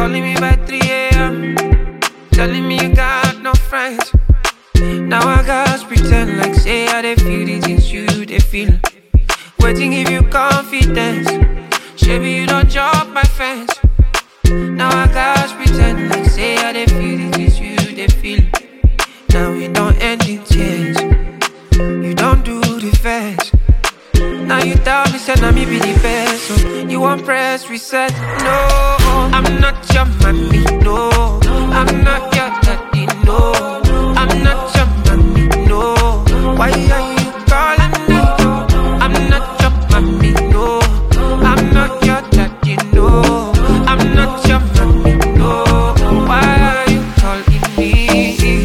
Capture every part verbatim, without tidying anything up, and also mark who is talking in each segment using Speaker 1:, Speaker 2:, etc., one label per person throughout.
Speaker 1: calling me by three a.m. telling me you got no friends. Now I gotta pretend like say I dey feel the things you dey feel. Waiting give you confidence. Maybe you don't jump my fence. Now I gotta pretend like say I dey feel the things you dey feel. Now we don't end in tears. You don't do the first. Now you tell me say now me be the best. So you want press reset? No, I'm not your mommy. No, I'm not your daddy. No, I'm not your mommy. No, why are you calling me? I'm not your mommy. No, I'm not your daddy. No, I'm not your mommy. No, why are you calling me?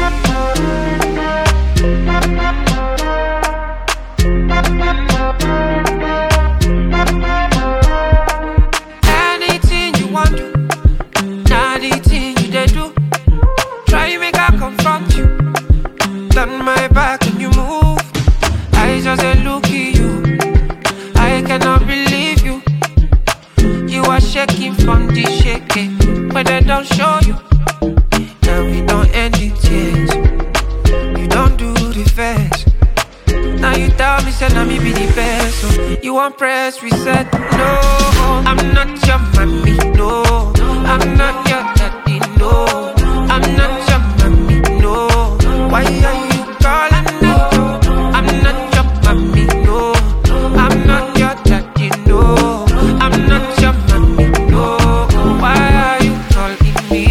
Speaker 1: Anything you want to, not the thing you dey do. Try make I confront you. Turn my back when you move. I just a look at you. I cannot believe you. You are shaking from the shaking, but they don't show you. Now we don't end in tears. You don't do the first. Now you tell me say now me be the best. So you want press reset? No, I'm not your mommy. No, I'm not your daddy. No, I'm not your mommy. No, why are you calling me? I'm not your mommy. No, I'm not your daddy. No, I'm not your mommy. No, why are you calling me?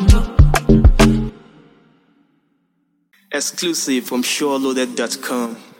Speaker 2: Exclusive from SureLoaded dot com.